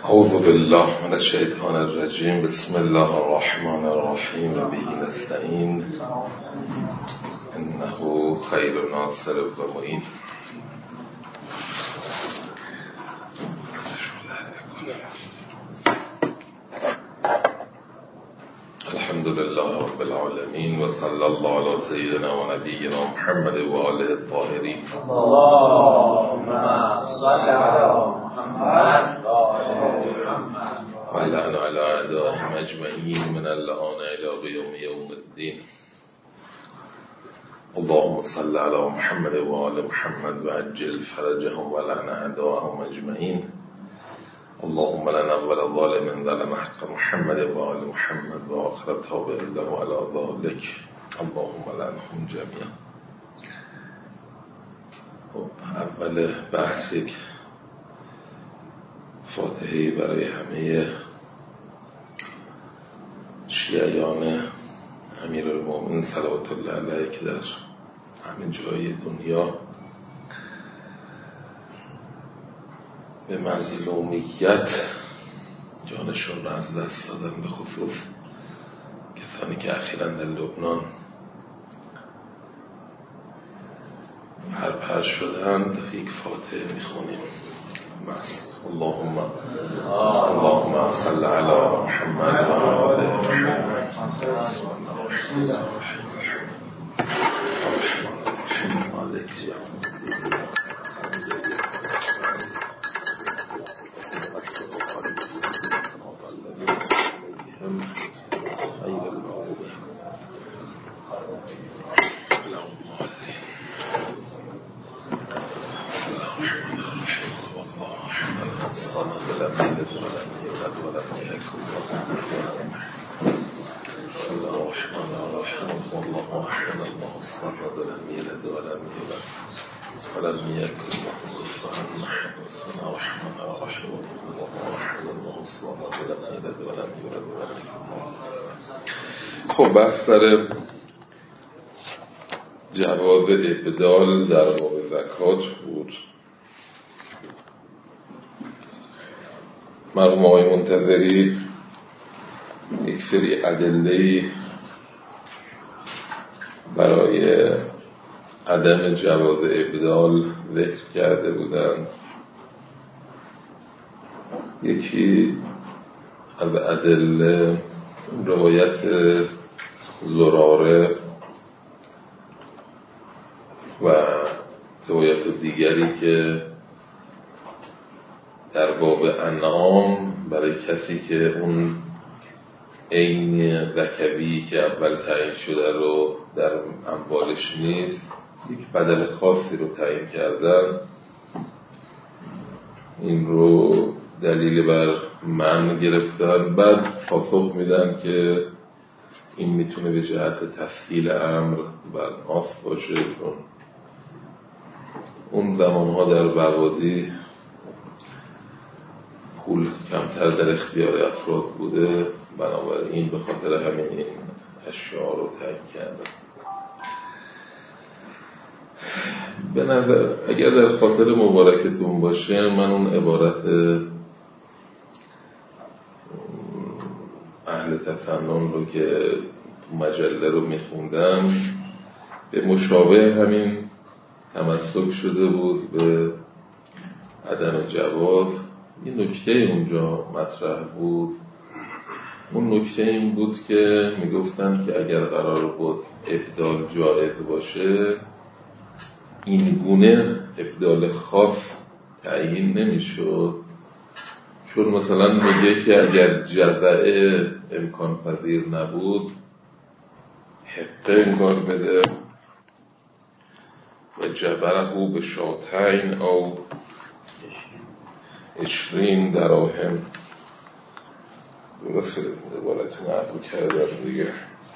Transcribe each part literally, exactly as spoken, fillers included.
اعوذ بالله من الشیطان الرجیم. بسم الله الرحمن الرحیم. به نستعین انه خیر ناصر و معین. الحمد لله رب العالمین و صلی الله علی سیدنا و نبینا محمد و آله الطاهرین. اللهم صل علی محمد و لعن علی اعدائهم اجمعین من اللعان الی یوم یوم الدین. اللهم صل علی محمد و آل محمد و عجل فرجهم و لعن اعدائهم اجمعین. اللهم لنا اول ظالم ظلم حق محمد و آل محمد و آخر تابع له علی ذلک. اللهم لعنهم جميعا. اول بحث یک فاتحه برای همه شیعیان امیرالمومنین صلوات الله علیه که در همه جای دنیا به مظلومیت جانشون را از دست دادن، به خصوص کسانی که اخیراً در لبنان پرپر شدند. یک فاتحه میخونیم. اللهم اللهم صل علی محمد و آل محمد. بسم الله الرحمن الرحیم. مالک یوم الدین. خب بحث سر جواز ابدال در باب زکات بود. مرحوم آقای منتظری یک سری ادله‌ای برای عدم جواز ابدال ذکر کرده بودند. یکی از ادله روایت زراره و روایت دیگری که در باب انعام برای کسی که اون عین رکبی که اول تعیین شده رو در اموالش نیست، یک بدل خاصی رو تعیین کردن. این رو دلیل بر من گرفتن. بعد پاسخ میدن که این میتونه به جهت تسهیل امر بر ناس باشه، چون اون زمانها در بوادی پول کمتر در اختیار افراد بوده، بنابراین به خاطر همین این اشیاء رو تعیین کردن. به نظر اگر در خاطر مبارکتون باشه، من اون عبارت اهل تفنن رو که مجله رو میخوندم به مشابه همین تمسک شده بود به عدم جواز. این نکته اونجا مطرح بود. اون نکته این بود که میگفتن که اگر قرار بود ابدال جایز باشه، این گونه ابدال خاص تعیین نمیشد، چون مثلا میگه که اگر جزعه امکان پذیر نبود، حقه امکان بده و جبره به شاتین او اشرین دراهم. درسته عبارتون عبو کردم دیگه.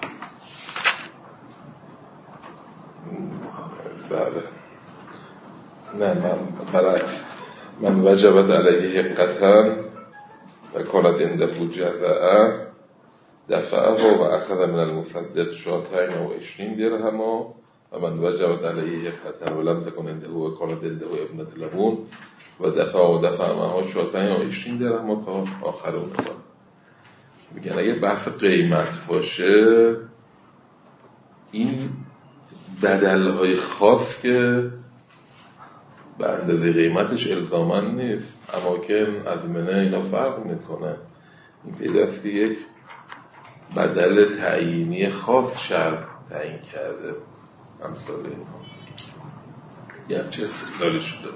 بله نه، من برعکس، من وجبت علیه حقتن و کانت عنده جزعه دفعه و اخذ من المصدق شاتین و عشرین درهم و من وجبت علیه حقتن و لم تکن عنده و کانت عنده ابنة لبون و دفع و دفع معها شاتن یا عشرین درهم تا آخر اون نگاه میگن. اگه بحث قیمت باشه این بدلهای خاص که به اندازه قیمتش الزاماً نیست، اماکن از منه اینا فرق میکنه. این پیداست که یک بدل تعیینی خاص شرع تعیین کرده امثال اینها یه همچه استقلالی شده.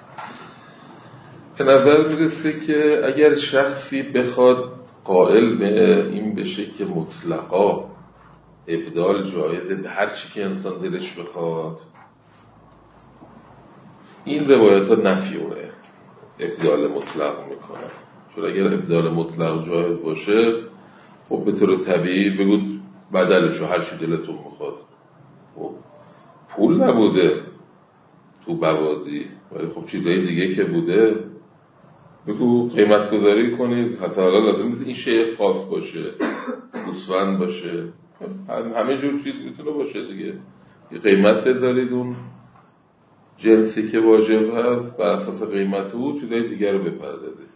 به نظر میرسه که اگر شخصی بخواد قائل به این بشه که مطلقا ابدال جایزه هر چی که انسان دلش بخواد، این روایت ها نفی اونه ابدال مطلق میکنه. چون اگر ابدال مطلق جایز باشه خب به طور طبیعی بگو بدلشو هر چی دلتون میخواد. خب پول نبوده تو بوادی ولی خب چیزای دیگه که بوده بگو قیمت گذاری کنید، حتی حالا لازم نیست این شیء خاص باشه، گوسفند باشه، همه جور چیز میتونه باشه دیگه. یه قیمت بذارید اون جنسی که واجب هست بر اساس قیمت او چیزای دیگر رو بپردازید.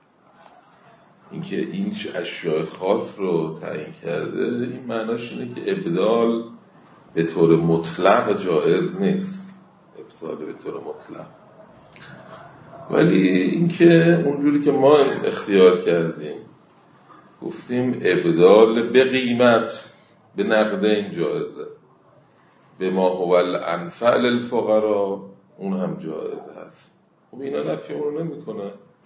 اینکه این اشیاء خاص رو تعیین کرده این معناش اینه که ابدال به طور مطلق جایز نیست، ابدال به طور مطلق. ولی اینکه اونجوری که ما اختیار کردیم گفتیم ابدال به قیمت به نقدین جایزه، به ما هو الانفع للفقراء اون هم جایز هست. خب اینا نفی اون رو نمی کنه،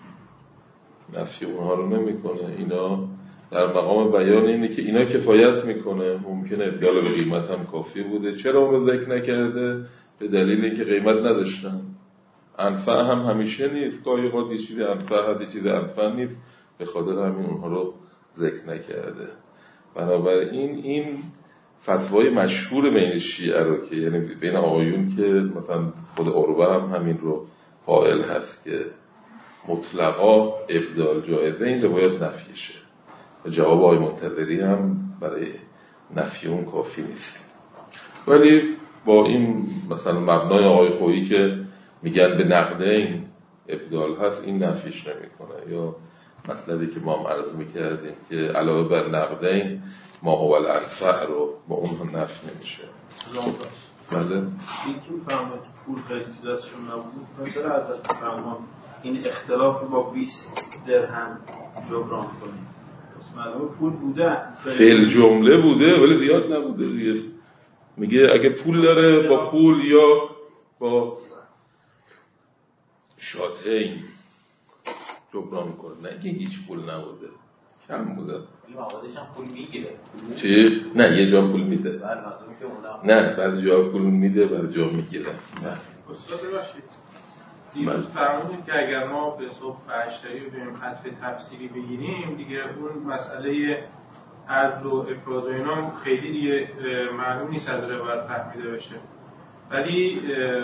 نفی اونها رو نمی کنه. اینا در مقام بیان اینه که اینا کفایت میکنه. ممکنه ابدال به قیمت هم کافی بوده، چرا اون رو ذکر نکرده؟ به دلیل اینکه قیمت نداشتن. انفع هم همیشه نیست، گاهی اوقات یه چیز انفع هست یه چیز انفع نیست، به خاطر همین اونها رو ذکر نکرده. بنابراین این فتوای مشهور بین شیعه رو که یعنی بین آقایون که مثلا خود عروه هم همین رو قائل هست که مطلقا ابدال جایزه، این روایت نفیشه و جواب آقای منتظری هم برای نفی اون کافی نیست. ولی با این مثلا مبنای آقای خویی که میگن به نقدین ابدال هست این نفیش نمیکنه. یا مطلبی که ما عرض میکردیم که علاوه بر نقدین ما هو الانفع رو با اون هم نفی نمیشه. بله یکی میفهمد پول خیلی دستشون نبود مثلا از فرمان این اختلاف با بیست درهم جبران کنیم. پس معلومه پول بوده، فعل جمله بوده ولی زیاد نبوده دیگه. میگه اگه پول داره با پول یا با شاتین جبران کنه، نه که هیچ پول نبوده، کم بوده. ولی مقادش هم پول میگیره. چی؟ نه یه جا پول میده. نه بعضی جا پول میده بعضی جا میگیره. نه استاد باشید دیروز فرمودیم که اگر ما به صبح فرشتایی رو بریم حرف تفسیری بگیریم دیگه اون مسئله عزل و افراز و اینا خیلی دیگه معلوم نیست از روایت فهمیده بشه. ولی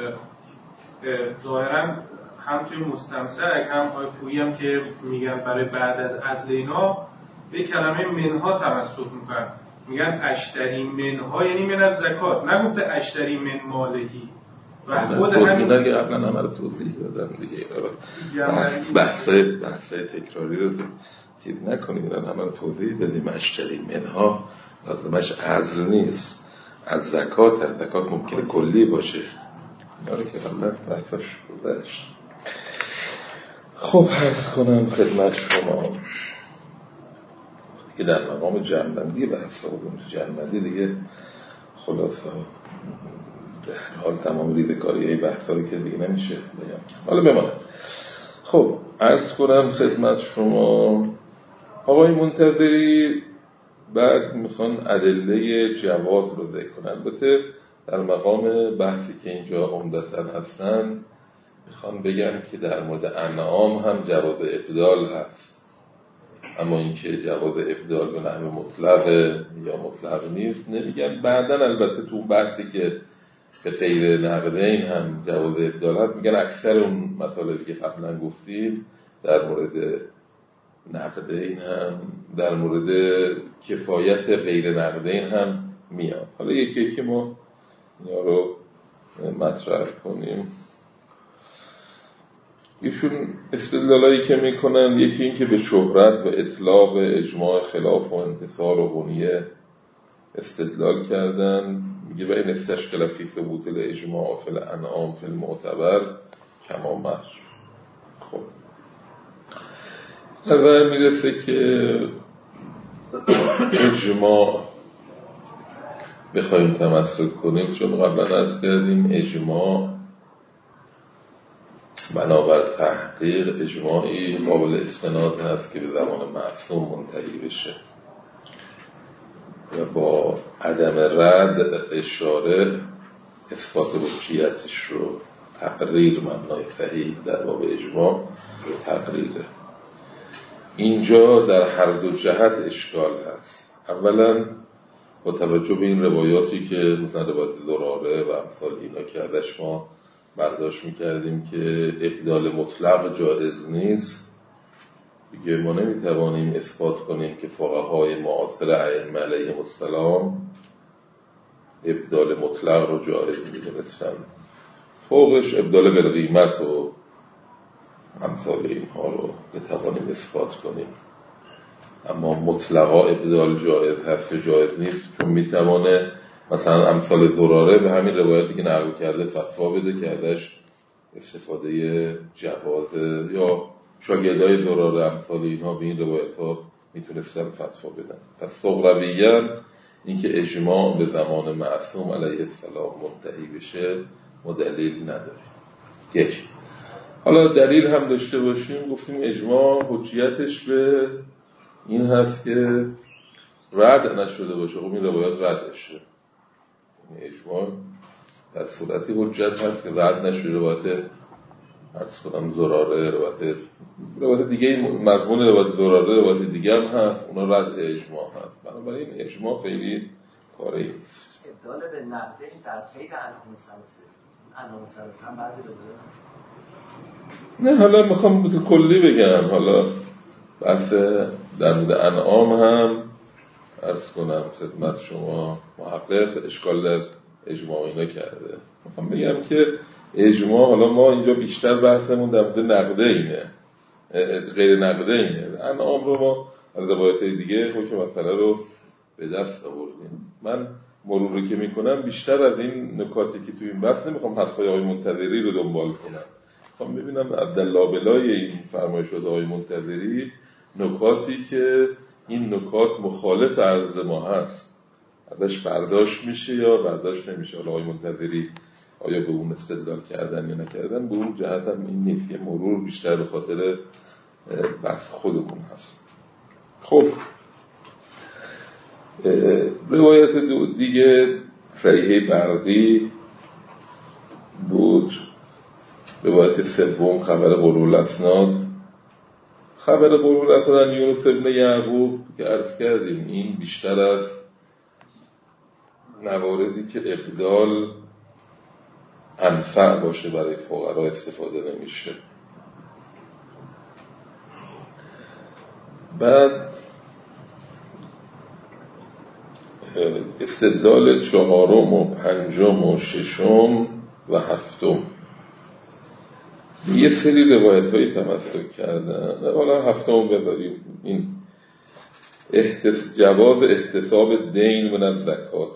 ظاهرا هم توی مستمسک هم آقای پویی هم که میگن برای بعد از عزل اینا به کلمه منها تمسک میکنن، میگن اشتری منها یعنی من از زکات، نگفته اشتری من مالهی. و خود همین دیگه قبلا هم رو توضیح دادم دیگه. بحثای بحثای تکراری رو چیز نکنید، هم رو توضیح دادیم. اشتری منها لازمش عزل نیست، از زکات هست. زکات ممکنه کلی باشه، یاره که قبلا بحثش گذشت. خب عرض کنم خدمت شما که در مقام جمع‌بندی بحث بودیم. جمع‌بندی دیگه خلاصه در حال تمام ریزکاری های بحث هایی که دیگه نمیشه بگم، حالا بمانه. خب عرض کنم خدمت شما آقای منتظری بعد میخوان ادله جواز رو ذکر کنن. البته در مقام بحثی که اینجا عمدتاً هستن میخوان بگم که در مورد انعام هم جواز ابدال هست، اما اینکه جواز ابدال به نحو مطلق یا مطلق نیست نمیگن. بعداً البته تو بحثی که به غیر نقدین هم جواز ابدال هست میگن اکثر اون مطالبی که قبلا گفتیم در مورد نقدین هم در مورد کفایت غیر نقدین هم میاد. حالا یکی یکی ما اینا رو مطرح کنیم. ایشون استدلالایی که میکنن یکی این که به شهرت و اطلاق اجماع خلاف و انتصار و غنیه استدلال کردن. میگه و این استشکل فی ثبوت الاجماع فی الانعام فی المعتبر کما مر. خب نظر میرسه که اجماع بخوایم تمسک کنیم، چون قبلا عرض کردیم اجماع بنابر تحقیق اجماعی قابل استناد هست که به زمان معصوم منتهی بشه و با عدم رد اشاره اثبات حجیتش رو تقریر مبنای صحیح در باب اجماع تقریره. اینجا در هر دو جهت اشکال هست. اولا با توجه به این روایاتی که مثلا روایت زراره و امثال اینا که ازش ما برداشت میکردیم که ابدال مطلق جایز نیست، دیگه ما نمیتوانیم اثبات کنیم که فقهای معاصر ائمه علیهم السلام ابدال مطلق رو جایز میدونستن. فوقش ابدال بالقیمت و امثال اینها رو بتوانیم اثبات کنیم، اما مطلقا ابدال جایز هست و جایز نیست، چون میتوانه مثلا امثال زراره به همین روایتی که نقل کرده فتوا بده که ازش استفاده جواز، یا شاگردای زراره امثال اینها به این روایت ها میتونستن فتوا بدن. پس صغرویاً اینکه اجماع به زمان معصوم علیه السلام منتهی بشه ما دلیل نداریم. یک، حالا دلیل هم داشته باشیم، گفتیم اجماع حجیتش به این هست که رد نشده باشه. خب این روایات رد شده، اجماع در صورتی حجت هست که رد نشده. روایت عرض کنم زراره، روایت روایت دیگه مضمون روایت زراره روایت دیگه هم هست، اونا رد اجماع هست. بنابراین اجماع خیلی کاری نیست. ابدال به نقده در قید انعام سلسه هم بعضی رو نه حالا میخوام به کلی بگم. حالا بحث در مورد انعام هم عرض کنم خدمت شما، محقق اشکال در اجماع اینا کرده. میخوام بگم که اجماع، حالا ما اینجا بیشتر بحثمون در مورد نقده اینه، غیر نقده اینه. انعام رو ما از روایت دیگه حکم مسئله رو به دست آوردیم. من مروری که میکنم بیشتر از این نکاتی که توی این بحث نمیخوام حرفای آقای منتظری رو دنبال کنم، میخوام ببینم عبدالله این فرمایشات آقای منتظری نکاتی که این نکات مخالف عرض ما هست ازش برداشت میشه یا برداشت نمیشه. حالا آقای منتظری آیا به اون استدلال کردن یا نکردن، به اون جهت هم این نیست، یه مرور بیشتر به خاطر بحث خودمون هست. خب روایت دیگه صحیح برقی بود، روایت سوم خبر غرور الاسناد. خبر غرور الاسناد یونس ابن یعقوب که عرض کردیم این بیشتر از مواردی که ابدال انفع باشه برای فقرا استفاده نمیشه. بعد استدلال چهارم و پنجم و ششم و هفتم یه سری روایت هایی تمسک کردن. حالا هفتم بذاریم، این احتس... جواز احتساب دین من الزکات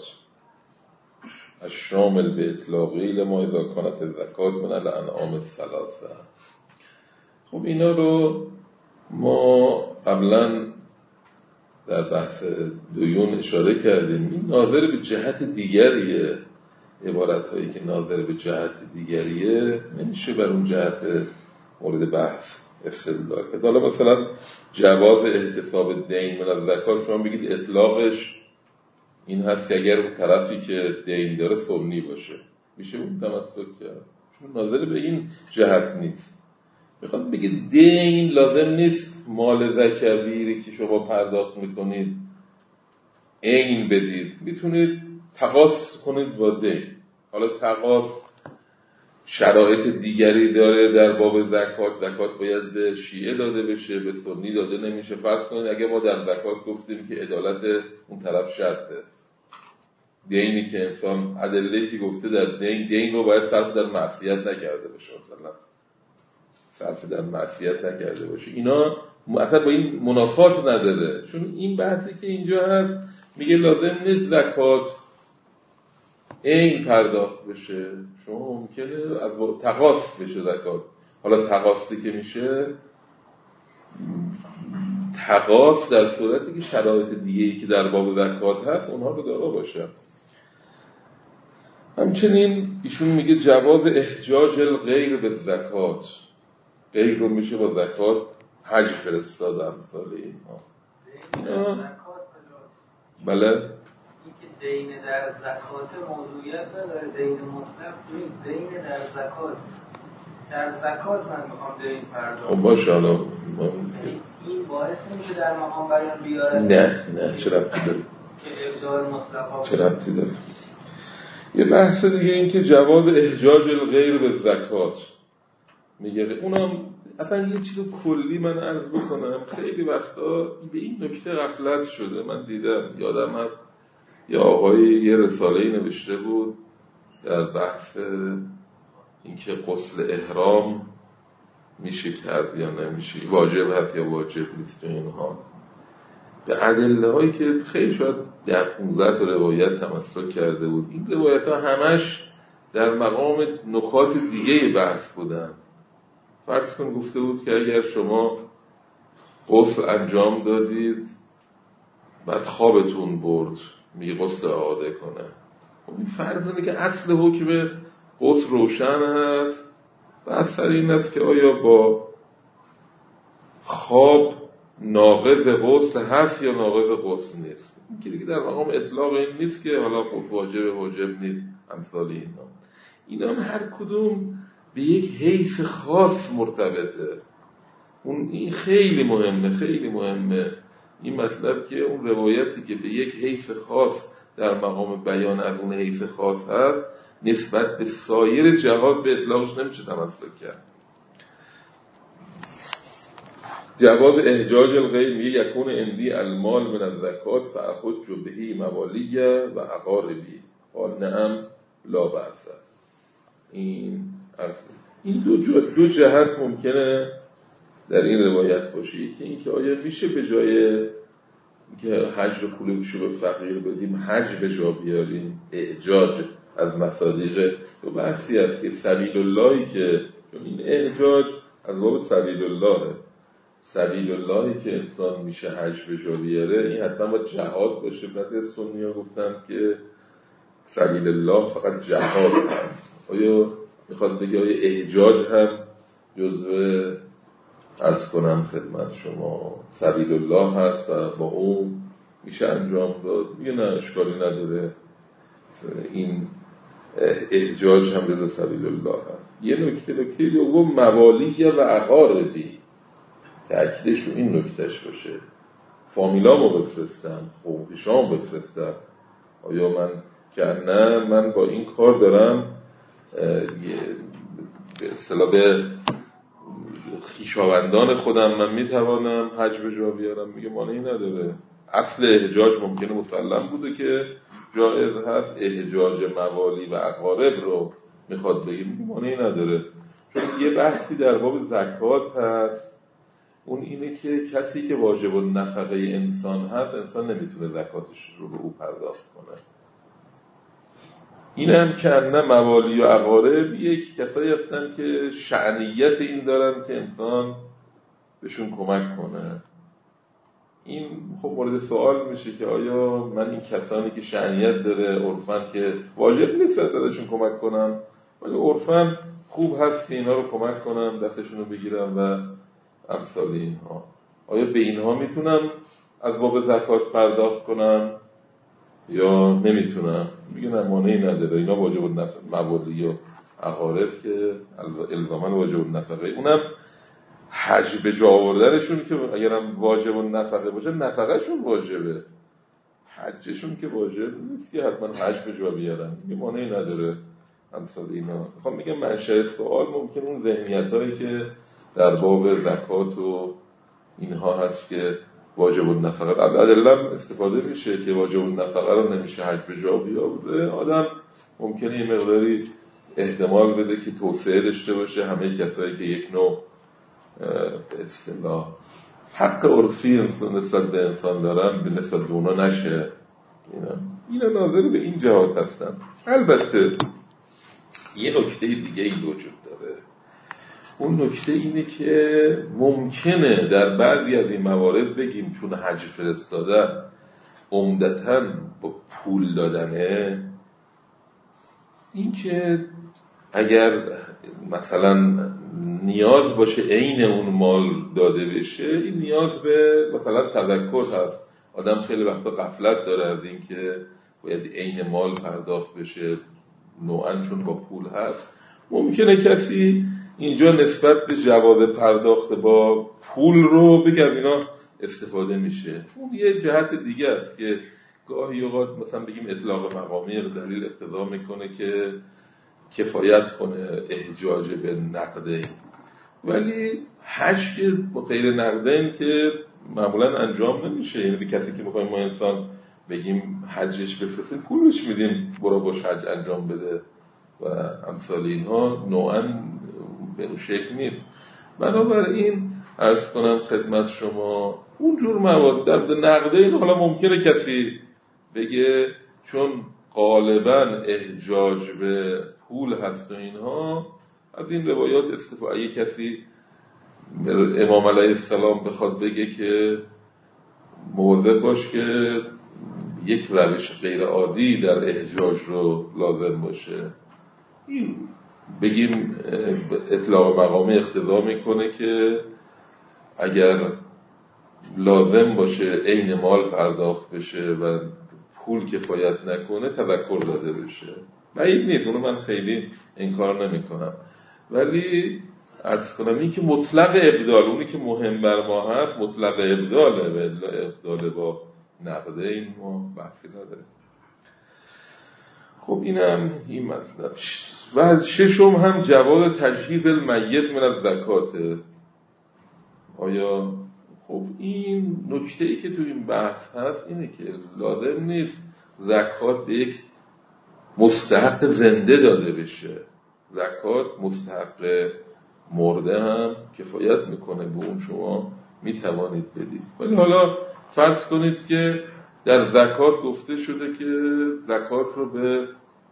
الشامل به اطلاقی لما اذا کانت الزکات من الانعام الثلاثه. خب اینا رو ما قبلا در بحث دیون اشاره کردیم. این ناظر به جهت دیگریه، عبارت هایی که ناظر به جهت دیگریه نمیشه بر اون جهت مورد بحث استدلال کرد. حالا مثلا جواز احتساب دین من الزکات، شما بگید اطلاقش این هست که اگر اون طرفی که دین داره سنی باشه میشه اون تمسک کرد، چون ناظر به این جهت نیست. میخواد بگید دین لازم نیست مال زکویری که شما پرداخت میکنید عین بدید، میتونید تقاضا کنید با دین. حالا تقاضا شرایط دیگری داره در باب زکات. زکات باید به شیعه داده بشه، به سنی داده نمیشه. فرض کنید اگه ما در زکات گفتیم که عدالت اون طرف شرطه، دینی که انسان ادله‌ای که گفته در دین، دین رو باید صرف در معصیت نکرده باشه مثلا، صرف در معصیت نکرده باشه. اینا اصلا با این منافات نداره، چون این بحثی که اینجا هست میگه لازم نیست زکات این پرداخت بشه، شما ممکنه از تقاص بشه زکات. حالا تقاصی که میشه تقاص در صورتی که شرایط دیگه‌ای که در باب زکات هست اونها رو دارا باشه. همچنین ایشون میگه جواز احجاج الغیر به زکات، غیر رو میشه با زکات حج فرستاد امثال اینها. اینا بله این که دین در زکات موضوعیت نداره، دین مطلق نیست، دین در زکات. در زکات من میخوام دین پرداخت. خب باشه حالا این باعث نمیشه در مقام بیان بیاره؟ نه نه چه ربطی داره؟ که ابدال مطلقا چه ربطی داره؟ یه بحث دیگه این که جواز احجاج الغیر به زکات میگه، اونم اصلا یه چیز کلی من عرض بکنم. خیلی وقتا به این نکته غفلت شده. من دیدم یادم هست یه آقایی یه رساله‌ای نوشته بود در بحث اینکه غسل احرام میشه کرد یا نمیشه، واجب هست یا واجب نیست و اینها، به ادله هایی که خیلی شاید در پانزده تا روایت تمسک کرده بود. این روایت ها همش در مقام نکات دیگه بحث بودن. فرض کن گفته بود که اگر شما غسل انجام دادید بعد خوابتون برد میگه غسل اعاده کنه. خب این فرض اینه که اصل حکم غسل روشن هست و اثر این است که آیا با خواب ناقض غسل هست یا ناقض غسل نیست. این که دیگه در مقام اطلاق این نیست که حالا غسل واجب واجب نیست امثال اینا. اینا هم هر کدوم به یک حیث خاص مرتبطه. اون این خیلی مهمه، خیلی مهمه این مطلب که اون روایتی که به یک حیث خاص در مقام بیان از اون حیث خاص هست نسبت به سایر جهات به اطلاقش نمیشه تمسک کرد. جواب احجاج الغیر میگه یکون اندی المال من الزکات فاحج بهی موالیه و عقاربی قال نعم لا بأس. این اصل این دو, دو جهت ممکنه در این روایت باشه. یکی این که آیا میشه به جای که حج رو پولشو به فقیر بدیم حج به جا بیاریم، احجاج از مصادیق دو بحثی هست که سبیل اللهی که این احجاج از باب سبیل اللهه، سبیل اللهی که انسان میشه حج به جا بیاره این حتما با جهاد باشه. بعد سنی ها گفتن که سبیل الله فقط جهاد هست. آیا میخواد بگه آیا احجاج هم جزو عرض کنم خدمت شما سبیل الله هست و با اون میشه انجام داد؟ میگه نه اشکالی نداره، این احجاج هم جزو سبیل الله هست. یه نکته نکته دوم موالیه و عقاربی، تأکیدش رو این نکتهش باشه. فامیلامو بفرستم، خوبیشامو بفرستم، آیا من که نه من با این کار دارم به اصطلاح به خویشاوندان خودم من میتوانم حج به جا بیارم؟ میگه مانعی نداره. اصل احجاج ممکنه مسلم بوده که جایز هست، احجاج موالی و اقارب رو میخواد بگه، میگه مانعی نداره. چون یه بحثی در باب زکات هست، اون اینه که کسی که واجب النفقه انسان هست انسان نمیتونه زکاتش رو به او پرداخت کنه. این هم که نه موالی و اقارب یک کسایی هستن که شأنیت این دارن که انسان بهشون کمک کنه. این خب مورد سوال میشه که آیا من این کسانی که شأنیت داره عرفن که واجب نیست ازشون کمک کنم ولی عرفن خوب هست که اینا رو کمک کنم دستشون رو بگیرم و امثال اینها، آیا به اینها میتونم از باب زکات پرداخت کنم یا نمیتونم؟ میگه نه مانعی نداره. اینا واجب النفقه موالی و اقارب که الزاما واجب النفقه، اونم حج به جا آوردنشون که اگرم واجب النفقه باشه نفقهشون واجبه، حجشون که واجب نیست که حتما حج به جا بیارن. میگه مانعی نداره امثال اینا. میخوام میگم منشأ سوال ممکن اون ذهنیتایی که در باب زکات و اینها هست که واجب النفقه ادله استفاده میشه که واجب النفقه رو نمیشه حج به جا بیاره. آدم ممکنه یه مقداری احتمال بده که توسعه داشته باشه، همه کسایی که یک نوع به اصطلاح حق عرفی انسان نسبت به انسان دارن به نسبت به اونا نشه. اینا اینا ناظر به این جهات هستن. البته یه نکته دیگه این وجود داره. اون نکته اینه که ممکنه در بعضی از این موارد بگیم چون حج فرستادن عمدتاً با پول دادنه، این که اگر مثلا نیاز باشه عین اون مال داده بشه، این نیاز به مثلا تذکر هست. آدم خیلی وقتا غفلت داره از این که باید عین مال پرداخت بشه، نوعاً چون با پول هست. ممکنه کسی اینجا نسبت به جواز پرداخت با پول رو بگه از اینا استفاده میشه. اون یه جهت دیگه است که گاهی اوقات مثلا بگیم اطلاق مقامی دلیل اقتضا میکنه که کفایت کنه احجاج به نقدین، ولی حج که با غیر نقدین که معمولا انجام نمیشه. یعنی به کسی که میخوایم ما انسان بگیم حجش بفرسته پولش میدیم برو باش حج انجام بده و امثال اینها، نوعاً به اون شکل نیست. بنابراین عرض کنم خدمت شما اونجور موارد در نقدین حالا ممکنه کسی بگه چون غالباً احجاج به پول هست و اینها از این روایات استفاده. اگه کسی امام علیه السلام بخواد بگه که مواظب باش که یک روش غیر عادی در احجاج رو لازم باشه، این بگیم اطلاق مقامی اقتضا میکنه که اگر لازم باشه عین مال پرداخت بشه و پول کفایت نکنه تذکر داده بشه. بعید نیست، اونو من خیلی انکار نمی کنم، ولی عرض کنم این که مطلق ابدال، اونی که مهم بر ما هست مطلق ابداله و ابدال با نقده این ما بحثی نداره. خب اینم این مطلب. و ششم هم جواز تجهیز المیت من الزکات. آیا خب این نکته‌ای که تو این بحث هست اینه که لازم نیست زکات به یک مستحق زنده داده بشه. زکات مستحق مرده هم کفایت میکنه، به اون شما میتوانید بدید. ولی حالا فرض کنید که در زکات گفته شده که زکات رو به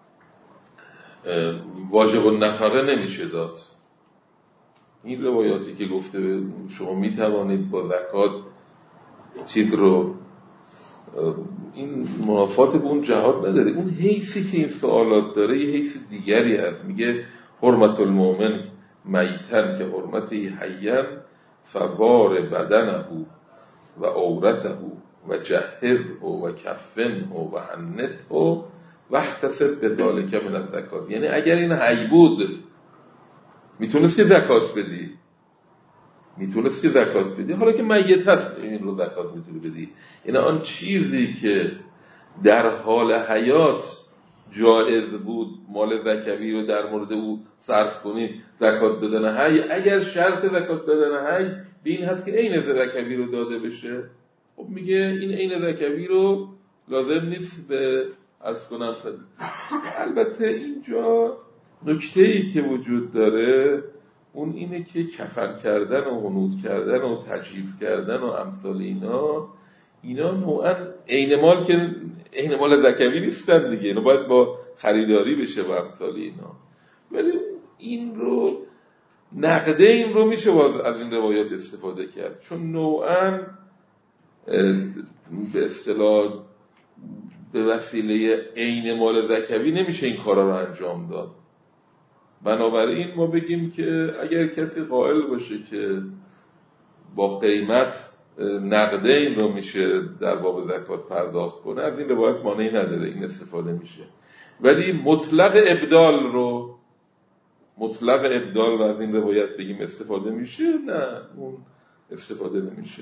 واجب النفقه نمیشه داد. این روایاتی که گفته شما میتوانید با زکات چیز رو، این منافات به اون جهات نداره. اون حیثی که این سوالات داره یه حیث دیگری هست. میگه حرمت المؤمن میتن که حرمتی حیان فوار بدنه و عورته و جهز و کفن و هنت و احتسب به ذالک من الزکات. یعنی اگر این حی بود میتونست که زکات بدی، میتونست که زکات بدی. حالا که میت هست این رو زکات میتونی بدی. یعنی آن چیزی که در حال حیات جایز بود مال زکوی رو در مورد او صرف کنید زکات دادن حی، اگر شرط زکات دادن حی به این هست که عین زکوی رو داده بشه، خب میگه این عین زکوی رو لازم نیست به عرض کنم خد. البته اینجا نکته‌ای که وجود داره اون اینه که کفن کردن و حنوط کردن و تجهیز کردن و امثال اینا اینا نوعاً عین مال که عین مال زکوی نیستن دیگه، اینا باید با خریداری بشه و امثال اینا. ولی این رو نقده این رو میشه باز از این روایات استفاده کرد، چون نوعاً به اصطلاح به وسیله عین مال زکوی نمیشه این کارا رو انجام داد. بنابراین ما بگیم که اگر کسی قائل باشه که با قیمت نقده این رو میشه در باب زکات پرداخت کنه، از این روایت مانعی نداره، این استفاده میشه. ولی مطلق ابدال رو مطلق ابدال رو از این روایت بگیم استفاده میشه، نه اون استفاده نمیشه.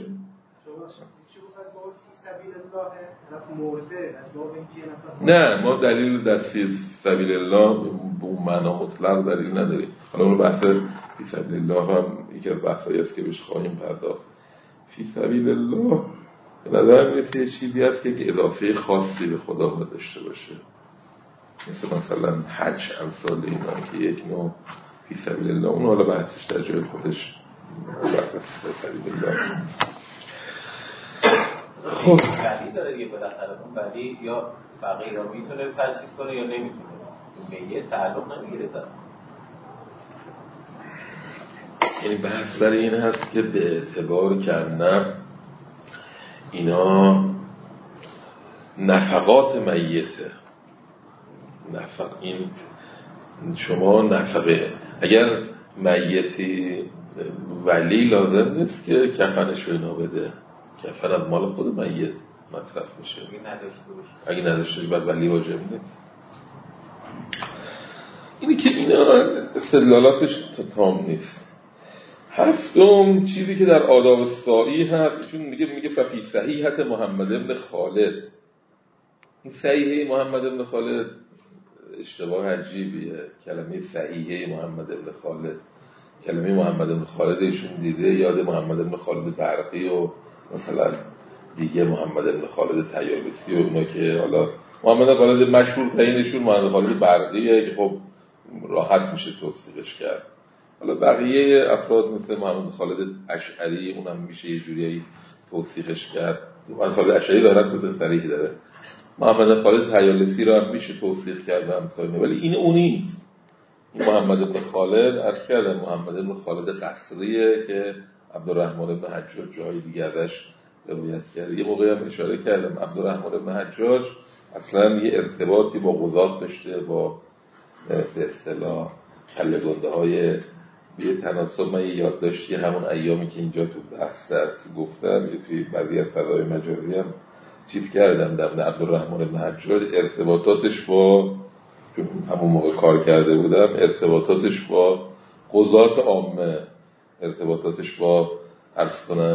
نه ما دلیل در فی سبیل الله به اون معنا مطلق دلیل نداریم. حالا اون بحث فی سبیل الله هم یکی از بحثایی است که بهش خواهیم پرداخت. فی سبیل الله به نظر میاد یه چیزی هست که اضافه خاصی به خدا باید داشته باشه، مثل مثلا حج امثال اینا که یک نوع فی سبیل الله، اون حالا بحثش در جای خودش خب ولی داره دیگه بالاخره اون ولی یا فقیه یا میتونه تجهیز کنه یا نمیتونه به یه تعلق نمیگیره داره. یعنی بحث سر این هست که به اعتبار که نه اینا نفقات میته نفق این شما نفقه اگر میتی ولی لازم نیست که کفنش رو اینا بده کفن از مال خود میت مصرف میشه اگه نداشته باشه بعد ولی واجب نیست اینی که اینا استدلالاتش تام نیست. هفتم چیزی که در آداب سائی هست ایشون میگه میگه ففی صحیحت محمد ابن خالد. این صحیحه محمد ابن خالد اشتباه عجیبیه. کلمه صحیحه محمد ابن خالد کلمه محمد ابن خالد ایشون دیده یاد محمد ابن خالد برقی و مثلا دیگه محمد ابن خالد طیالسی و اونا که حالا محمد ابن خالد مشهور ترینشون محمد خالد برقیه که خب راحت میشه توصیفش کرد. حالا بقیه افراد مثل محمد خالد اشعری اونم میشه یه جوری توصیفش کرد. محمد خالد اشعری داره کسی صریح داره. محمد خالد طیالسی رو هم میشه توصیف کرد و همسایه، ولی این اون نیست. این محمد ابن خالد عرض کردم محمد ابن خالد قصریه که عبدالرحمن ابن حجاج جای دیگه ازش روایت کرده. یه موقعی هم اشاره کردم عبدالرحمن ابن حجاج اصلا یه ارتباطی با قضات داشته، با به اصطلاح کله گنده های به تناسب. من یه یادداشتی همون ایامی که اینجا تو بحث درس گفتم یه توی بعضی از فضای مجازی هم چیز کردم در مورد عبدالرحمن ابن حجاج، ارتباطاتش با چون همون موقع کار کرده بودم ارتباطاتش با قضات عامه، ارتباطاتش با عرض کنم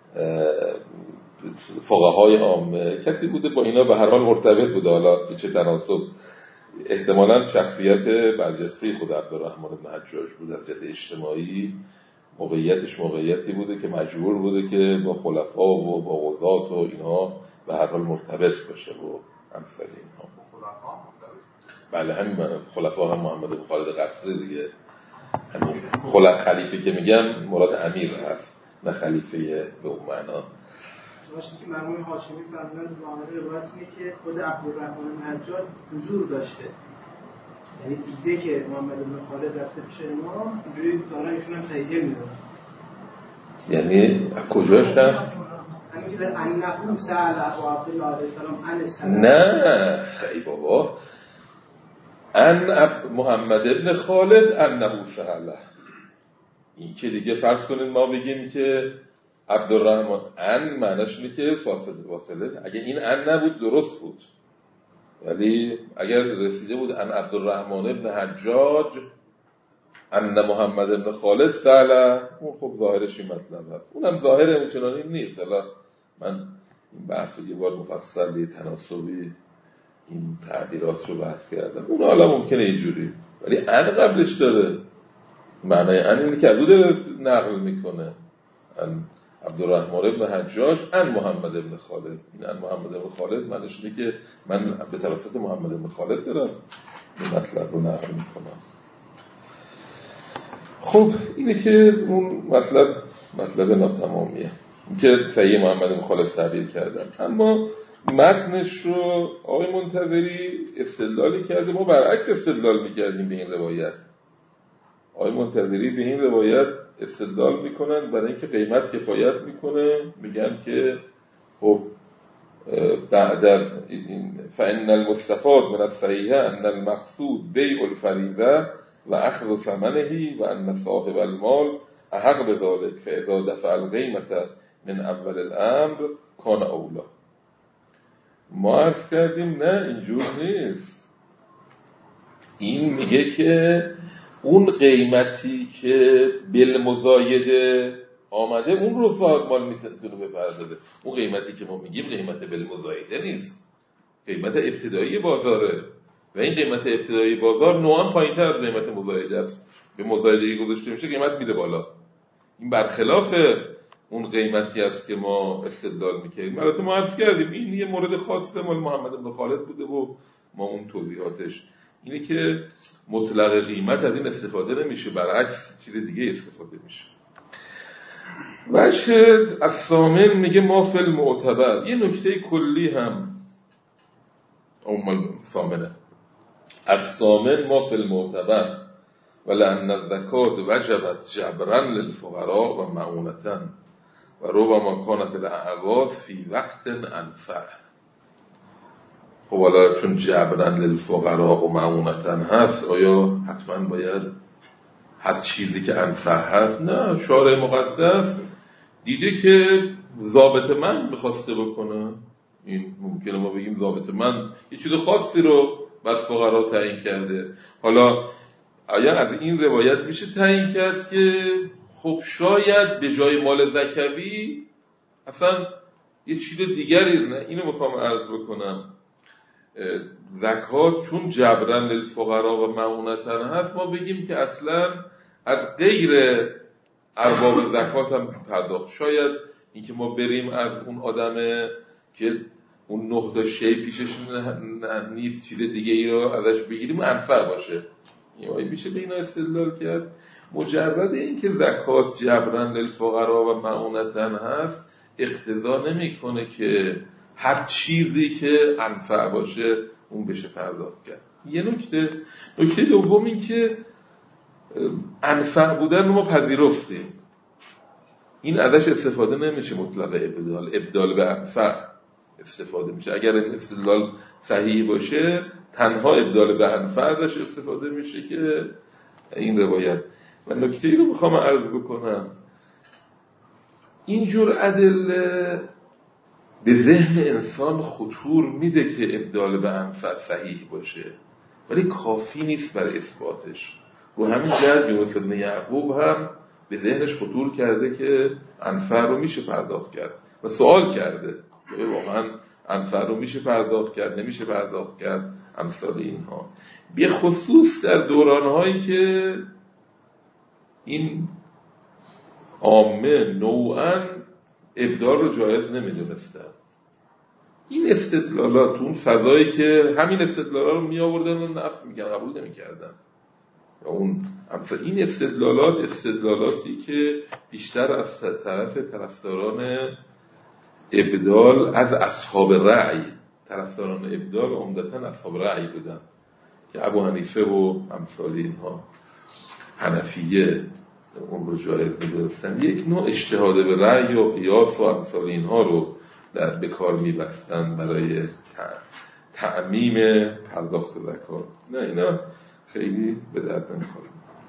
فقهای عامه، کسی بوده با اینا به هر حال مرتبط بوده. حالا چه تناسب احتمالاً شخصیت برجسته خود عبدالرحمن بن حجاج بود از جهت اجتماعی. موقعیتش موقعیتی بوده که مجبور بوده که با خلفا و با قضات و اینها به هر حال مرتبط باشه و امثال اینها. بله همین من خلفا هم محمد بن خالد قصری دیگه. همین خلف خلیفه که میگم مراد امیر هست نه خلیفه به اون معنا. وقتی که مرحوم هاشمی فرمودن ظاهر روایت اینه که خود عبدالرحمن بن حجاج حضور داشته، یعنی دیده که محمد بن خالد رفته پیش امام اینجوری ظاهرا ایشون هم صحیحه میدونه. یعنی کجاش هست؟ همین که انه سأل ابو عبدالله علیه السلام عن السلام. نه خیلی بابا ان محمد بن خالد انه سأله. این که دیگه فرض کنید ما بگیم که عبدالرحمن ان معناش اینه که فاصله فاصله اگه این ان نبود درست بود، ولی اگر رسیده بود ان عبدالرحمن ابن حجاج ان محمد ابن خالد سأله اون خب ظاهرش این مطلب هست. اونم ظاهر اونچنانی نیست. حالا من این بحث رو یه بار مفصل یه تناسبی این تعبیرات رو بحث کردم. اون حالا ممکنه اینجوری، ولی ان قبلش داره. معنای ان اینه که از او داره نقل میکنه ان عبدالرحمن ابن حجاج ان محمد ابن خالد. این ان محمد ابن خالد معنیش اینه که من به توسط محمد ابن خالد دارم این مطلب رو نقل میکنم. خب اینه که اون مطلب مطلب ناتمامیه که صحیح محمد ابن خالد تعبیر کردن. اما متنش رو آقای منتظری استدلالی کرده، ما برعکس استدلال میکردیم به این روایت. آقای منتظری به این روایت استدلال میکنن برای اینکه قیمت کفایت میکنه، میگن که خب بعد از فإن المستفاد من الصحیحه ان المقصود بیع الفریضه و اخذ ثمنه و ان صاحب المال احق بذلك فاذا دفع القیمه من اول الامر کان اولا. ما عرض کردیم نه اینجور نیست. این میگه که اون قیمتی که بالمزایده آمده اون رو صاحب مال میتونه بپردازه. اون قیمتی که ما میگیم قیمت بالمزایده نیست، قیمت ابتدایی بازاره و این قیمت ابتدایی بازار نوعاً پایین‌تر از قیمت مزایده است. به مزایده گذاشته میشه قیمت میره بالا. این برخلاف اون قیمتی است که ما استدلال میکردیم. البته ما عرض کردیم این یه مورد خاصه مال محمد بن خالد بوده و ما اون توضیحاتش اینه که مطلق قیمت از این استفاده نمیشه، برعکس چیز دیگه استفاده میشه. وجه الثامن میگه ما فی المعتبر. یه نکته کلی هم اون ثامنه. الثامن ما فی المعتبر ولأن الزکات وجبت جبرا للفقراء و معونة و ربما کانت الاعواض فی وقت انفع. خب حالا چون جبرا للفقراء و معونة هست، آیا حتما باید هر چیزی که انفع هست؟ نه، شارع مقدس دیده که ضابط من میخواسته بکنه. این ممکنه ما بگیم ضابط من یه چیز خاصی رو بر فقرا تعیین کرده. حالا آیا از این روایت میشه تعیین کرد که خب شاید به جای مال زکوی اصلا یه چیز دیگری، نه اینو میخوام عرض بکنم، زکات چون جبران للفقرا و معونتن هست، ما بگیم که اصلا از غیر ارباب زکات هم پرداخت. شاید اینکه ما بریم از اون آدمه که اون نه تا شی پیشش نیست چیز دیگه ای رو ازش بگیریم انفع باشه. این میشه به اینا استدلال کرد. مجرد این که زکات جبران للفقرا و معونتن هست اقتضا نمیکنه که هر چیزی که انفع باشه اون بشه پرداخت کرد. یه نکته نکته دوم این که انفع بودن رو ما پذیرفتیم، این ازش استفاده نمیشه مطلق ابدال، ابدال به انفع استفاده میشه. اگر این استدلال صحیح باشه تنها ابدال به انفع ازش استفاده میشه که این روایت. و نکته ای رو میخوام عرض بکنم، اینجور ادله به ذهن انسان خطور میده که ابدال به انفع صحیح باشه، ولی کافی نیست برای اثباتش. رو همین جهت یونس بن یعقوب هم به ذهنش خطور کرده که انفع رو میشه پرداخت کرد و سوال کرده واقعا انفع رو میشه پرداخت کرد نمیشه پرداخت کرد، امثال اینها. به خصوص در دورانهایی که این عامه نوعاً ابدال رو جایز نمیدونستن. این استدلالات اون فضایی که همین استدلالات رو می آوردن و نفی میکردن، قبول نمیکردن. اون امثال این استدلالات استدلالاتی که بیشتر از طرف طرفداران ابدال از اصحاب رأی، طرفداران ابدال عمدتاً اصحاب رأی بودن که ابو حنیفه و امثال اینها، حنفیه، اون رو جایز می‌دونستن. یک نوع اجتهاد به رأی و قیاس و امثال اینها رو در بکار می‌بستن برای تعمیم پرداخت زکات. نه اینا خیلی به درد نمی‌خوره.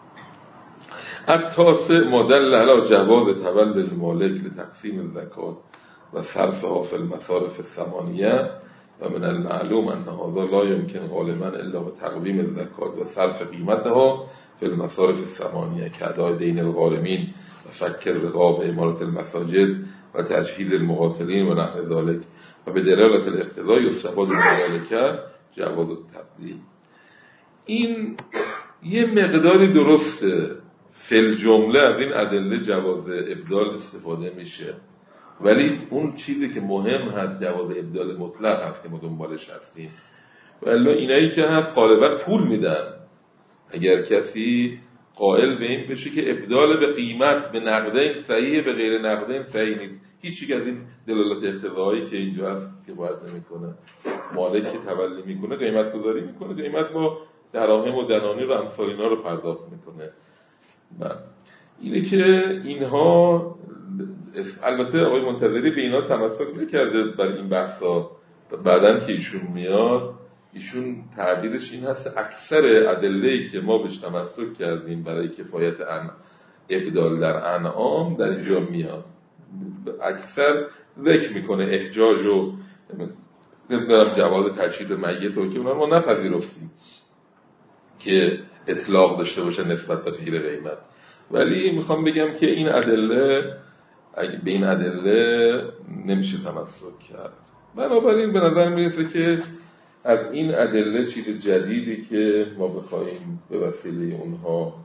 التاسع ما دل علی جواز تولد المالک لتقسیم الزکات و صرفها فی المصارف الثمانیه و من المعلوم ان هذا لا يمكن غالبا الا بتقویم الزکات و صرف قیمتها فی المصارف الثمانیه کادای دین الغارمین و فک الرقاب و امارت المساجد و تجهیز المقاتلین و نحو ذلك و به دلالت الاقتضا یستفاد من ذلك جواز التقدیم. این یه مقداری درسته، فی الجمله از این ادله جواز ابدال استفاده میشه، ولی اون چیزی که مهم هست جواز ابدال مطلق هست که ما دنبالش هستیم. ولی اینایی که هست غالبا پول میدن. اگر کسی قائل به این بشه که ابدال به قیمت به نقدین صحیح به غیر نقدین صحیح نیست، هیچ یک از این دلالت اقتضایی که اینجا هست که باید نمیکنه. مالک که تولی میکنه قیمت گذاری میکنه، قیمت با دراهم و دنانیر و امثال اینا رو پرداخت میکنه. اینه که اینها البته آقای منتظری به اینا تمسک نکرده بر این بحثا، بعدن که ایشون میاد ایشون تعبیرش این هست اکثر ادله‌ای که ما بهش تمسک کردیم برای کفایت ان ابدال در انعام در اینجا میاد. اکثر ذکر میکنه احجاج و نمیدونم جواز تجهیز میت و که اونا ما نپذیرفتیم که اطلاق داشته باشه نسبت به غیر قیمت، ولی میخوام بگم که این ادله اگه به این ادله نمیشه تمسک کرد. بنابراین به نظر میرسه که از این ادله چیز جدیدی که ما بخوایم به وسیله اونها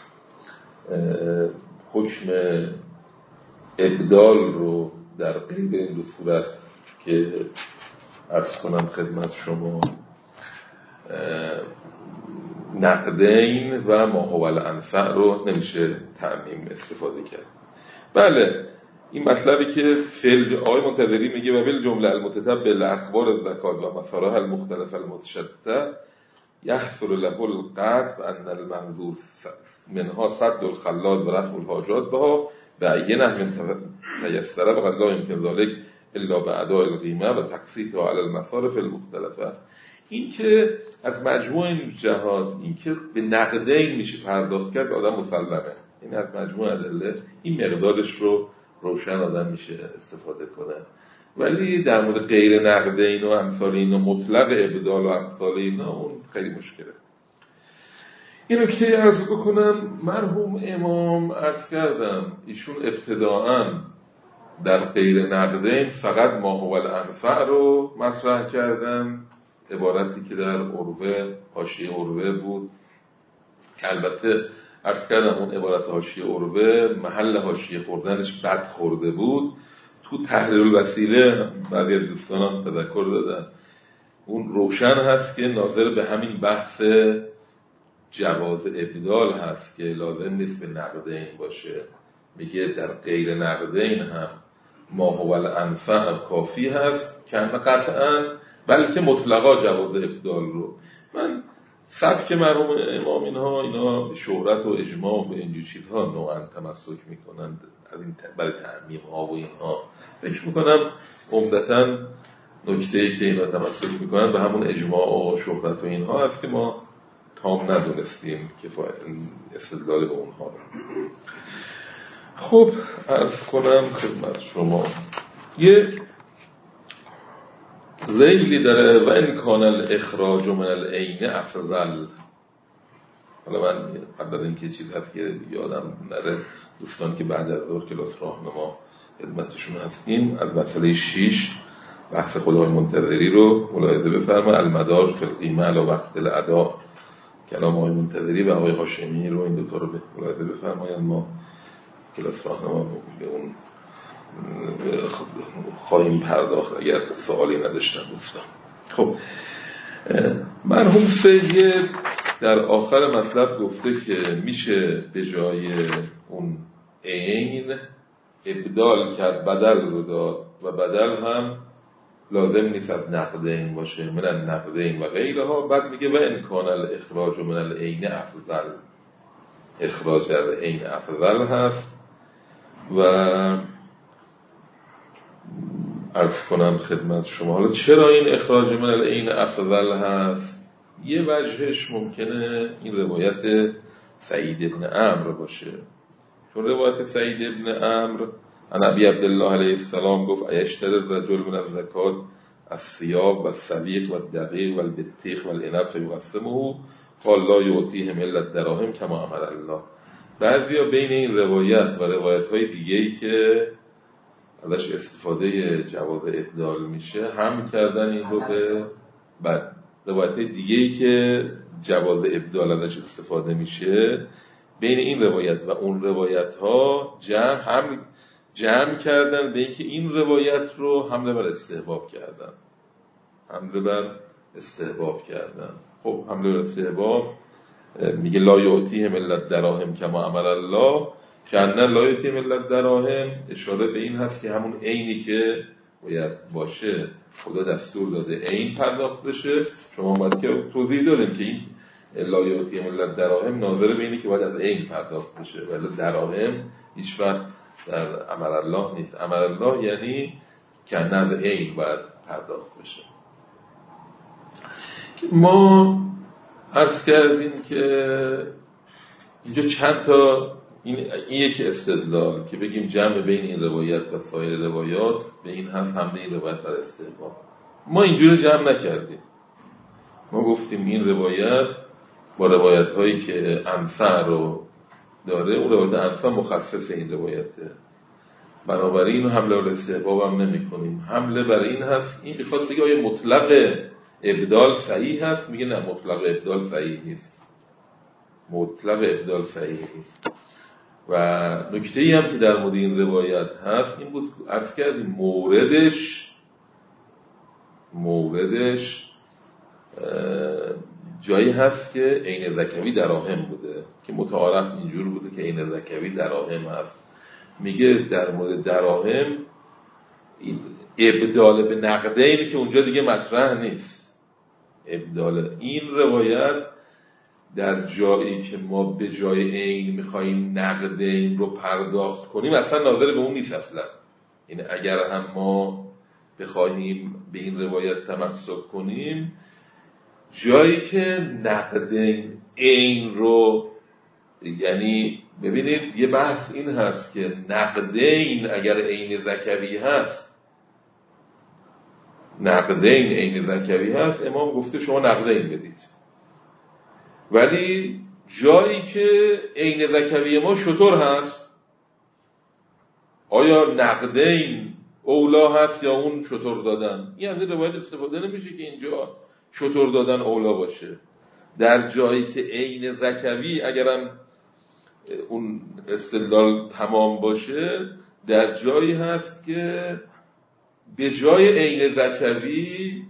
حکم ابدال رو در غیر این دو صورت که عرض کنم خدمت شما نقدین و ما هو الانفع رو نمیشه تعمیم استفاده کرد. بله این مطلبی که فعل آقای منتظری میگه و بل جمله المتتبع لاخبار الزکات و مسارها المختلف المتشتته یحصل له القطع ان المنظور منها صد الخلال و رفع الحاجات بها و ای نحو تیسره و قد لا يمكن ذلك الا بأداء القیمه و تقسیطها علی المصارف المختلفه. این که از مجموع این جهات این که به نقدین میشه پرداخت کرد آدم مسلمه، این از مجموع ادله این مقدارش رو روشن آدم میشه استفاده کنه. ولی در مورد غیر نقدین و امثال اینا مطلق ابدال و امثال اینا اون خیلی مشکله. این نکته عرض بکنم مرحوم امام عرض کردم ایشون ابتداعاً در غیر نقدین فقط ما هو الانفع رو مطرح کردن، عبارتی که در عروه حاشیه عروه بود که البته عرض کردم اون عبارت حاشیه عروه محل حاشیه خوردنش بد خورده بود. تو تحریر الوسیله بعضی از دوستانم تذکر دادن اون روشن هست که ناظر به همین بحث جواز ابدال هست که لازم نیست به نقدین باشه. میگه در غیر نقدین هم ما هو الانفع کافی هست که قطعاً بلکه مطلقا جواز ابدال رو. من سبک مرحوم امام اینها اینا شهرت و اجماع به اینجور چیزها نوعاً تمسک میکنن از این برای تعمیم ها و اینها فکر میکنم عمدتاً نکته‌ای که اینا تمسک میکنن به همون اجماع و شهرت و اینها هست که ما تام ندونستیم که استدلال به اونها رو. خب عرض کنم خدمت شما یه ذیلی داره و این کان الاخراج من العین افضل. حالا من قبل از اینکه چیز هست که یادم نره دوستان که بعد از ظهر کلاس راهنما خدمتشون هستیم از مسئله شش بحث خدای منتظری رو ملاحظه بفرمایید. المدار فی القیمه علی وقت الادا کلام آقای منتظری و آقای هاشمی رو این دو تا رو ملاحظه بفرمایید. ما کلاس راهنما به اون خواهیم پرداخت اگر سوالی نداشتن دوستان. خب مرحوم سید در آخر مطلب گفته که میشه به جای اون عین ابدال کرد بدل رو داد و بدل هم لازم نیست از نقدین باشه من النقدین و غیرها. بعد میگه و ان کان الاخراج من العین افضل، اخراج از عین افضل هست. و عرض کنم خدمت شما حالا چرا این اخراج من العین افضل هست. یه وجهش ممکنه این روایت سعید ابن عمرو باشه، چون روایت سعید ابن عمرو عن ابی عبدالله علیه السلام گفت ایشتر الرجل من الزکات الثیاب و السویق و الدقیق و البطیخ و العنب فیقسمه قال لا یعطیهم الا الدراهم کما امر الله. بعضیا بین این روایت و روایت های دیگه‌ای که ازش استفاده جواز ابدال میشه هم کردن این رو به بعد روایت های دیگه‌ای که جواز ابدال ازش استفاده میشه بین این روایت و اون روایت ها جمع هم جمع کردن به اینکه این روایت رو حمله بر استحباب کردن حمله بر استحباب کردن. خب حمله بر استحباب میگه لا یعطیهم الا الدراهم کما امر الله که ان لا یعطیهم الا الدراهم اشاره به این هست که همون عینی که باید باشه خدا دستور داده عین پرداخت بشه. شما باید که توضیح دادیم که این لا یعطیهم الا الدراهم ناظر به اینی که باید از عین پرداخت بشه ولی دراهم هیچ وقت در امر الله نیست. امر الله یعنی که از عین باید پرداخت بشه. ما عرض کردیم که اینجا چند تا این, این یک استدلال که بگیم جمع بین این روایت و سایر روایات به این هست حمله این روایت بر استحباب. ما اینجوری جمع نکردیم. ما گفتیم این روایت با روایت هایی که انفع رو داره اون روایت انفع مخصص این روایته، بنابراین حمله بر استحباب هم نمی کنیم. حمله بر این هست این بخواد بگه آیا مطلق ابدال صحیح هست؟ میگه نه مطلق ابدال صحیح نیست، مطلق ابدال صحیح نیست. و نکته‌ای هم که در مورد این روایت هست این بود عرض کردیم موردش موردش جایی هست که عین زکوی دراهم بوده که متعارف اینجور بوده که عین زکوی دراهم هست میگه در مورد دراهم ابدال به نقدین که اونجا دیگه مطرح نیست. ابدال این روایت در جایی که ما به جای عین میخواییم نقدین رو پرداخت کنیم اصلا ناظر به اون نیست اصلا. یعنی اگر هم ما بخواهیم به این روایت تمسک کنیم، جایی که نقدین عین رو، یعنی ببینید یه بحث این هست که نقدین اگر عین ذکوی هست، نقدین عین ذکوی هست، امام گفته شما نقدین بدید. ولی جایی که عین ذکوی ما شتر هست، آیا نقدین اولا هست یا اون شتر دادن؟ این از این روایت استفاده نمیشه که اینجا شتر دادن اولا باشه. در جایی که عین ذکوی اگرم اون استدلال تمام باشه، در جایی هست که به جای عین ذکوی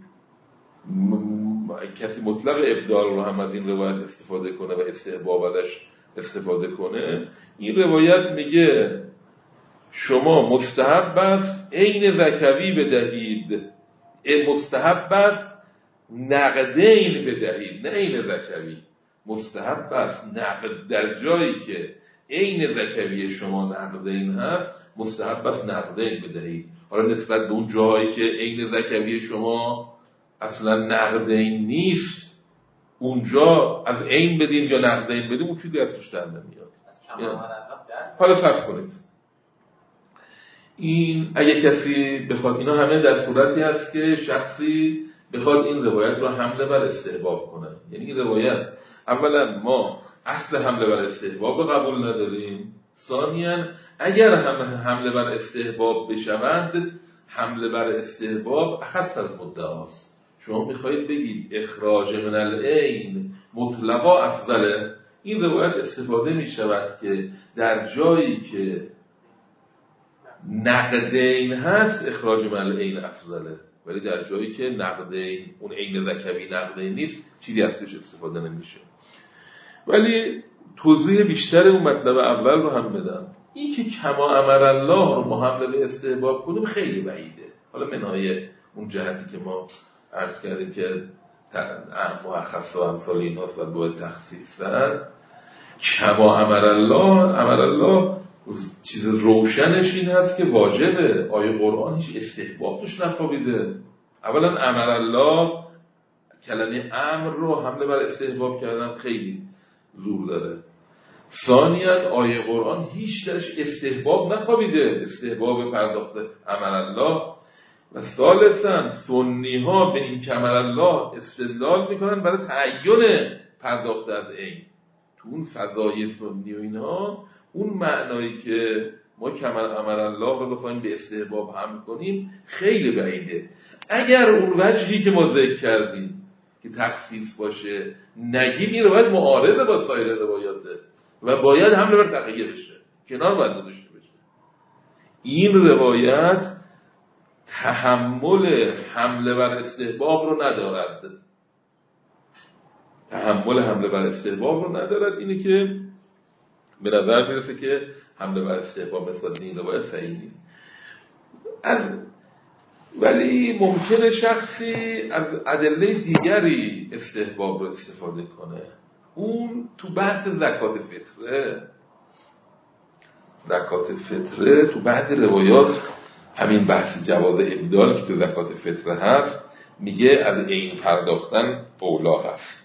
کسی مطلق ابدال رو هم از این روایت استفاده کنه و استحباب ازش استفاده کنه. این روایت میگه شما مستحب است عین ذکوی بدهید، مستحب است نقدین بدهید، نه عین ذکوی. مستحب است نقد، در جایی که عین ذکوی شما نقدین هست مستحب است نقدین بدهید. حالا نسبت به اون جایی که عین ذکوی شما اصلا نقدین نیست، اونجا از عین بدیم یا نقدین بدیم اون چیزی ازش در نمیاد. حالا فرق کنید. این اگه کسی بخواد، اینا همه در صورتی هست که شخصی بخواد این روایت رو حمله بر استحباب کنه. یعنی این روایت اولا ما اصل حمله بر استحباب رو قبول نداریم، ثانیاً اگر هم حمله بر استحباب بشوند، حمله بر استحباب اخص از مدعاست. شما میخواید بگید اخراج من العین مطلقا افضله، این روایت استفاده میشود که در جایی که نقدین هست اخراج من العین افضله، ولی در جایی که نقدین اون عین ذکوی نقدین نیست چیزی ازش استفاده نمیشه. ولی توضیح بیشتر اون مطلب اول رو هم بدم. این که کما امر الله رو ما حمله به استحباب کنیم خیلی بعیده. حالا منهای اون جهتی که ما عرض کردیم که مؤخص و امثال این هاست و باید تخصیصن، کما امر الله، امر الله چیز روشنش این هست که واجبه. آیه قرآن هیچ استحباب توش نخوابیده. اولا امر الله، کلمه امر رو حمله بر استحباب کردن خیلی زور داره. ثانیاً آیه قرآن هیچ درش استحباب نخوابیده، استحباب پرداخته امر الله. و ثالثاً سنی ها به این که امر الله استدلال میکنن برای تعین پرداخته از عین. تو اون فضای سنی و اینها اون معنایی که ما کمر امر الله رو بخوایم به استحباب حمل کنیم خیلی بعیده. اگر اون وجهی که ما ذکر کردیم که تخصیص باشه نگیم، این روایت معارضه با سایر روایاته و باید حمله بر تقیه بشه، کنار باید داشته بشه. این روایت تحمل حمله بر استحباب رو ندارد، تحمل حمله بر استحباب رو ندارد. اینه که به نظر میرسه که حمله بر استحباب مثل این روایت صحیح نیست. از ولی ممکنه شخصی از ادله دیگری استحباب رو استفاده کنه. اون تو بحث زکات فطره، زکات فطره تو بعض روایات همین بحث جواز ابدال که تو زکات فطره هست میگه از عین پرداختن اولا هست،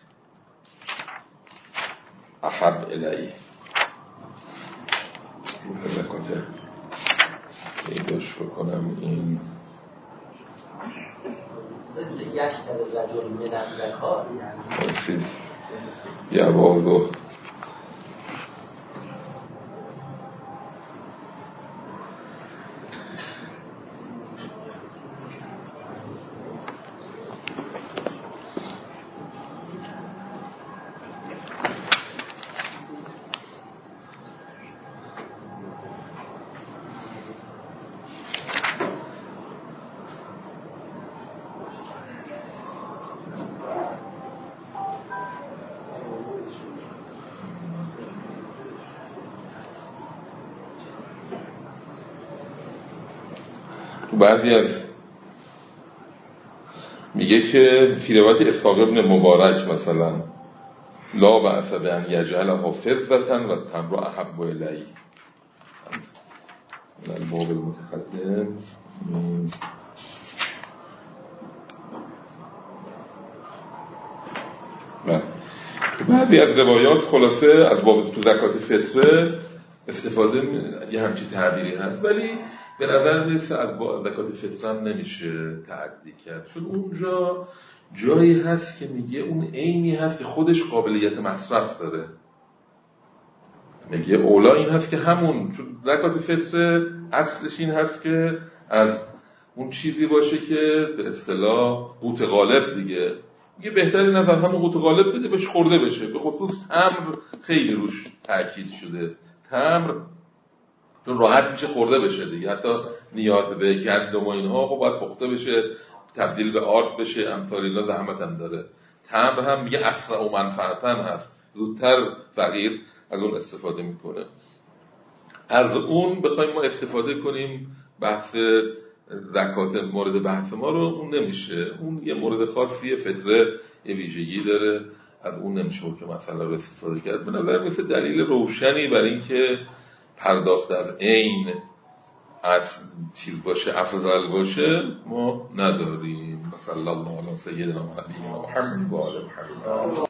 احب الیه. زکات پیداش بکنم، این یشتر رجل من الزکات جوازو تو بعضی از میگه که فی روایت اسحاق ابن مبارک مثلا لا بأس بأن یجعلها فضة و التمر احب الیه. الباب المتقدم بعضی از روایات خلاصه از باب تو زکات فطره استفاده یه همچی تعبیری هست، ولی به نظر میرسه از زکات فطره هم نمیشه تعدی کرد، چون اونجا جایی هست که میگه اون عینی هست که خودش قابلیت مصرف داره. میگه اولا این هست که همون، چون زکات فطره اصلش این هست که از اون چیزی باشه که به اصطلاح قوت غالب دیگه، میگه بهتری نظر همون قوت غالب بده بهش خورده بشه. به خصوص تمر خیلی روش تاکید شده، تمر چون راحت میشه خورده بشه دیگه، حتی نیاز به گندم و اینها خب باید پخته بشه، تبدیل به آرد بشه، امثال اینا زحمت هم داره. تمر هم میگه اسرع و منفعتن هست، زودتر فقیر از اون استفاده میکنه. از اون بخوایم ما استفاده کنیم بحث زکات مورد بحث ما رو، اون نمیشه، اون یه مورد خاصیه، فطره یه ویژگی داره، از اون نمیشه که مثلا رو استفاده کرد. به نظر مثل دلیل روشنی برای این که پرداخت از عین از چیز باشه افضل باشه ما نداریم. مثلا الله علیه سیدنا محمد و آله محمد.